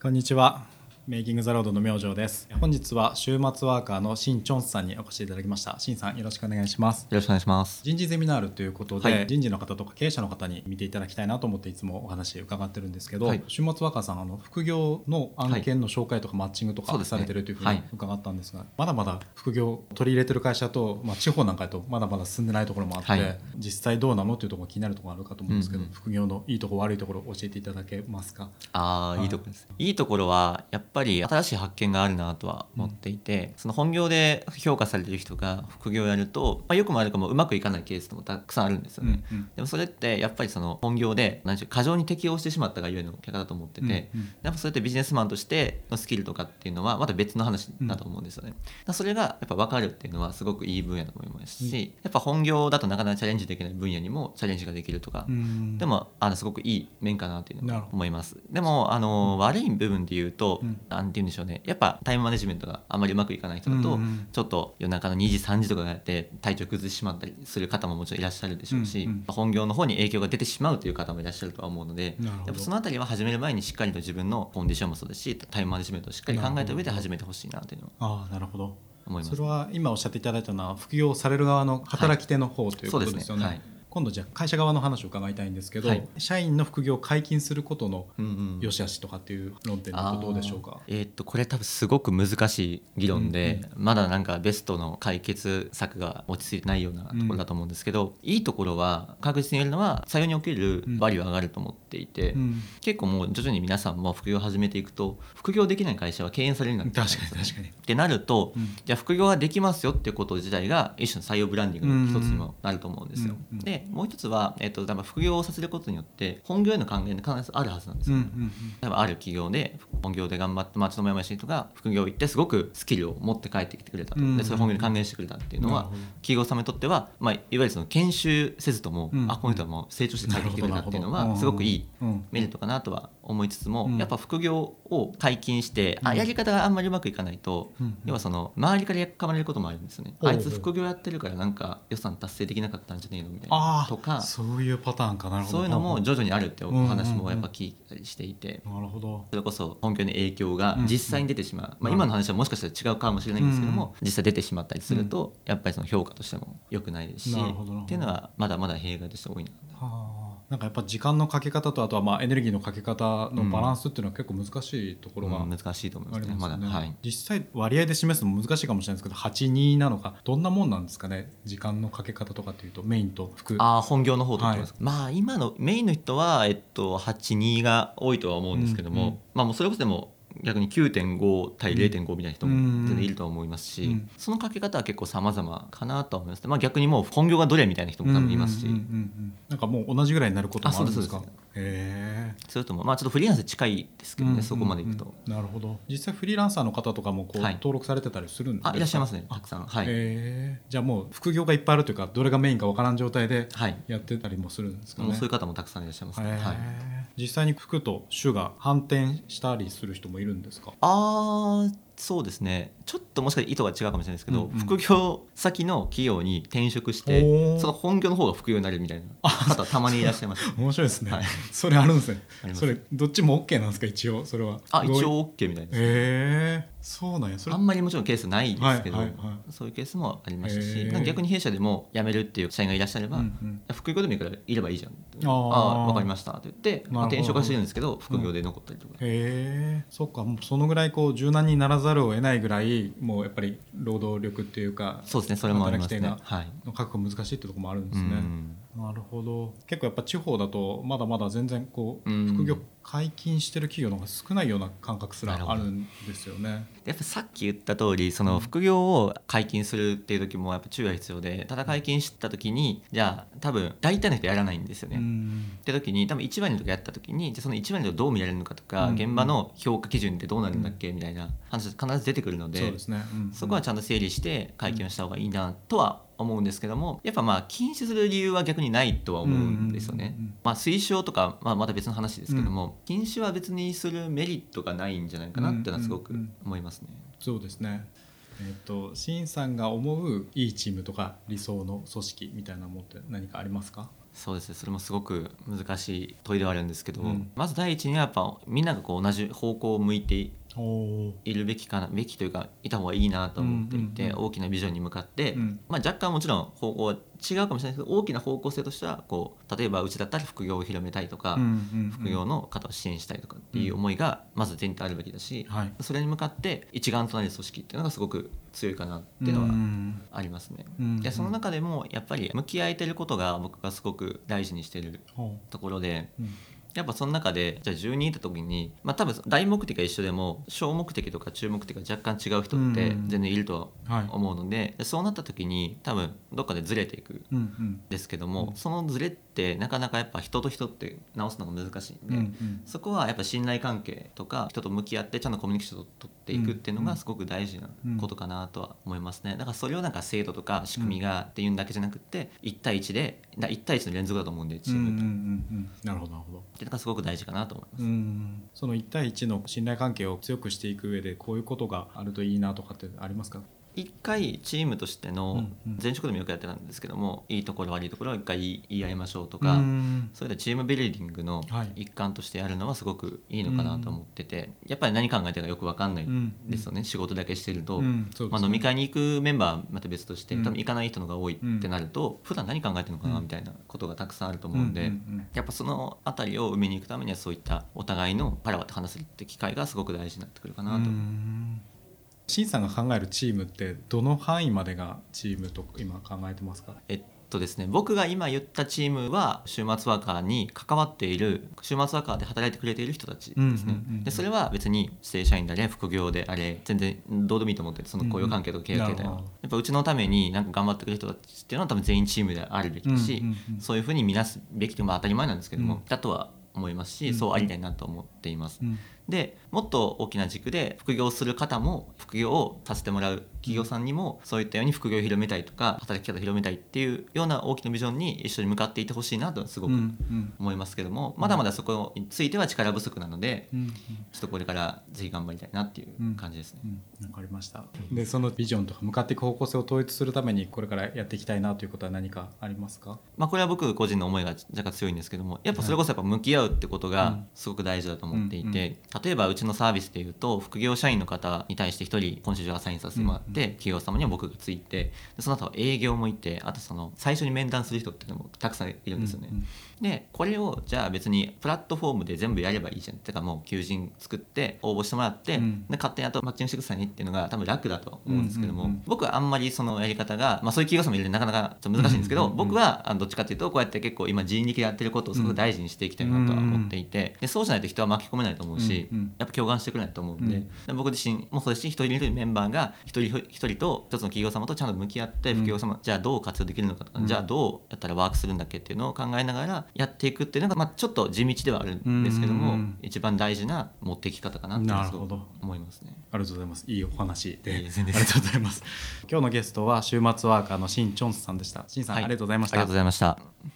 こんにちは。メイキングザロードの明星です。本日は週末ワーカーのシン・チョンスさんにお越しいただきました。シンさん、よろしくお願いします。 よろしくお願いします。 人事ゼミナールということで、 はい、 人事の方とか経営者の方に見ていただきたいなと思っていつもお話伺ってるんですけど、 はい、 週末ワーカーさん副業の案件の紹介とかマッチングとかされてるというふうに伺ったんですが、まだまだ副業を取り入れてる会社と、地方なんかだとまだまだ進んでないところもあって、実際どうなのというところ気になるところあるかと思うんですけど、副業のいいところ悪いところ教えていただけますか？ いいところです。いいところはやっぱり新しい発見があるなとは思っていて、その本業で評価されてる人が副業をやると、よくも悪くもうまくいかないケースもたくさんあるんですよね。でもそれってやっぱりその本業で過剰に適応してしまったがゆえの結果だと思ってて、やっぱそれってビジネスマンとしてのスキルとかっていうのはまた別の話だと思うんですよね。それがやっぱ分かるっていうのはすごくいい分野だと思いますし、やっぱ本業だとなかなかチャレンジできない分野にもチャレンジができるとか、でもすごくいい面かなというのは思います。でも悪い部分で言うと、なんて言うんでしょうね、やっぱタイムマネジメントがあまりうまくいかない人だと、ちょっと夜中の2時3時とかやって体調崩してしまったりする方ももちろんいらっしゃるでしょうし、本業の方に影響が出てしまうという方もいらっしゃるとは思うので、やっぱそのあたりは始める前にしっかりと自分のコンディションもそうですし、タイムマネジメントをしっかり考えた上で始めてほしいなというのはなるほど。 思います。 それは今おっしゃっていただいたのは副業される側の働き手の方ということですよね。今度じゃあ会社側の話を伺いたいんですけど、社員の副業を解禁することの良し悪しとかっていう論点だとどうでしょうか？ これ多分すごく難しい議論で、まだなんかベストの解決策が落ち着いてないようなところだと思うんですけど、いいところは確実に言えるのは採用におけるバリュー上がると思っていて、結構もう徐々に皆さんも副業を始めていくと副業できない会社は敬遠されるようになってくるんですよね。ってなると、じゃあ副業ができますよっていうこと自体が一種の採用ブランディングの一つにもなると思うんですよ。でもう一つは、副業をさせることによって本業への還元が必ずあるはずなんですよ。例えばある企業で本業で頑張って町のもやもやしてる人が副業行ってすごくスキルを持って帰ってきてくれたと、でそれ本業に還元してくれたっていうのは企業様にとっては、いわゆるその研修せずとも、この人はもう成長して帰ってきてくれたっていうのはすごくいいメリットかなとは思いつつも、やっぱ副業を解禁してやり方があんまりうまくいかないと、要はその周りからやっかまれることもあるんですよね。あいつ副業やってるからなんか予算達成できなかったんじゃねえのみたいなとか、 そういうパターンかな。るほど。 そういうのも徐々にあるってお話もやっぱ聞いたりしていて、 なるほど。 それこそ本業の影響が実際に出てしまう、今の話はもしかしたら違うかもしれないんですけども、実際出てしまったりすると、やっぱりその評価としても良くないですし、っていうのはまだまだ弊害として多いな。 なんかやっぱ時間のかけ方とあとはエネルギーのかけ方のバランスっていうのは結構難しいところがありますね。 難しいと思いますね。まだ、 実際割合で示すのも難しいかもしれないですけど 8:2 なのかどんなもんなんですかね、時間のかけ方とかっていうとメインと副。 本業の方と言ってますか。今のメインの人は、8:2 が多いとは思うんですけども、もうそれこそでも逆に 9.5 対 0.5 みたいな人も全然いると思いますし、そのかけ方は結構様々かなと思います。逆にもう本業がどれみたいな人も多分いますし、 なんかもう同じぐらいになることもあるんですか？ それともちょっとフリーランス近いですけどね、そこまでいくと。 なるほど。実際フリーランサーの方とかもこう、登録されてたりするんですか？ いらっしゃいますね、たくさん。 じゃあもう副業がいっぱいあるというかどれがメインか分からん状態でやってたりもするんですかね？ もうそういう方もたくさんいらっしゃいますね。 実際に副と主が反転したりする人もいるんですか？ そうですね、ちょっともしかしたら意図が違うかもしれないですけど、副業先の企業に転職してその本業の方が副業になるみたいな方たまにいらっしゃいます。 面白いですね。それあるんですね。それどっちも OK なんですか？一応それは一応 OK みたいです。 そうなんや。 あんまりもちろんケースないですけど、そういうケースもありますし、逆に弊社でも辞めるっていう社員がいらっしゃれば、副業でもいいからいればいいじゃん、分かりましたって言って、転職はしてるんですけど副業で残ったりとか。 そうか。もうそのぐらいこう柔軟にならざるを得ないぐらいもうやっぱり労働力っていうか、 そうですね、それもありますね。 の確保難しいってところもあるんですね。なるほど。結構やっぱ地方だとまだまだ全然こう副業解禁してる企業の方が少ないような感覚すらあるんですよね。 やっぱさっき言った通り、その副業を解禁するっていう時もやっぱ注意が必要で、ただ解禁した時にじゃあ多分大体の人やらないんですよね。って時に多分1割の人がやった時に、じゃあその1割の人どう見られるのかとか、現場の評価基準ってどうなるんだっけみたいな話必ず出てくるので、そこはちゃんと整理して解禁をした方がいいなとは思うんですけども、やっぱ禁止する理由は逆にないとは思うんですよね。推奨とかまた別の話ですけども、禁止は別にするメリットがないんじゃないかなっていうのはすごく思いますね。 そうですね。シンさんが思ういいチームとか理想の組織みたいなものって何かありますか？ そうですね、それもすごく難しい問いではあるんですけど、まず第一にはやっぱみんながこう同じ方向を向いているべきというかいた方がいいなと思っていて、大きなビジョンに向かって、若干もちろん方向は違うかもしれないですけど、大きな方向性としてはこう例えばうちだったら副業を広めたいとか、副業の方を支援したいとかっていう思いがまず前提あるべきだし、それに向かって一丸となる組織っていうのがすごく強いかなっていうのはありますね。でその中でもやっぱり向き合えてることが僕がすごく大事にしてるところで、やっぱその中でじゃあ10人いた時に、多分大目的が一緒でも小目的とか中目的が若干違う人って全然いるとは思うので、そうなった時に多分どっかでずれていくんですけども、そのずれってなかなかやっぱ人と人って直すのが難しいんで、そこはやっぱ信頼関係とか人と向き合ってちゃんとコミュニケーションを取っていくっていうのがすごく大事なことかなとは思いますね。だからそれをなんか制度とか仕組みがっていうんだけじゃなくて1対1で1対1の連続だと思うんで、チームなるほどなるほど。 っていうのがすごく大事かなと思います。 その1対1の信頼関係を強くしていく上でこういうことがあるといいなとかってありますか？ 一回チームとしての前職でもよくやってたんですけども、いいところ悪いところを一回言い合いましょうとか、それでチームビルディングの一環としてやるのはすごくいいのかなと思ってて、やっぱり何考えてるかよく分かんないですよね、仕事だけしてると。飲み会に行くメンバーはまた別として、多分行かない人のが多いってなると、普段何考えてるのかなみたいなことがたくさんあると思うんで、やっぱそのあたりを埋めに行くためにはそういったお互いのパラパラと話せるって機会がすごく大事になってくるかなと。 シンさんが考えるチームってどの範囲までがチームと今考えてますか？ ですね、僕が今言ったチームは週末ワーカーに関わっている、週末ワーカーで働いてくれている人たちですね。でそれは別に正社員であれ副業であれ全然どうでもいいと思ってて、その雇用関係とか契約形態はやっぱうちのためになんか頑張ってくれる人たちっていうのは多分全員チームであるべきだし、そういうふうに見なすべきというのは当たり前なんですけども、だとは思いますし、そうありたいなと思っています。でもっと大きな軸で副業する方も副業をさせてもらう企業さんにもそういったように副業を広めたいとか働き方を広めたいっていうような大きなビジョンに一緒に向かっていってほしいなとすごく思いますけども、まだまだそこについては力不足なので、ちょっとこれからぜひ頑張りたいなっていう感じですね。 わかりました。でそのビジョンとか向かっていく方向性を統一するためにこれからやっていきたいなということは何かありますか？ これは僕個人の思いが若干強いんですけども、やっぱそれこそやっぱ向き合うってことがすごく大事だと思っていて、例えばうちのサービスでいうと副業社員の方に対して1人今週中アサインさせてもらって、企業様には僕がついて、その後は営業もいて、あとその最初に面談する人っていうのもたくさんいるんですよね。でこれをじゃあ別にプラットフォームで全部やればいいじゃんってか、もう求人作って応募してもらって、で勝手にあとマッチングしてくださいねっていうのが多分楽だと思うんですけども、僕はあんまりそのやり方が、そういう企業さんもいるのでなかなかちょっと難しいんですけど、僕はどっちかっていうとこうやって結構今人力でやってることをすごく大事にしていきたいなとは思っていて、でそうじゃないと人は巻き込めないと思うし、やっぱ共感してくれないと思うんで、僕自身もそうですし、一人一人メンバーが一人一人と一つの企業様とちゃんと向き合って、副業様じゃあどう活用できるのかとか、じゃあどうやったらワークするんだっけっていうのを考えながらやっていくっていうのが、ちょっと地道ではあるんですけども、一番大事な持っていき方かなって思いますね。 ありがとうございます。いいお話で、ありがとうございます。今日のゲストは週末ワーカーのシン・チョンスさんでした。シンさん、ありがとうございました。 ありがとうございました。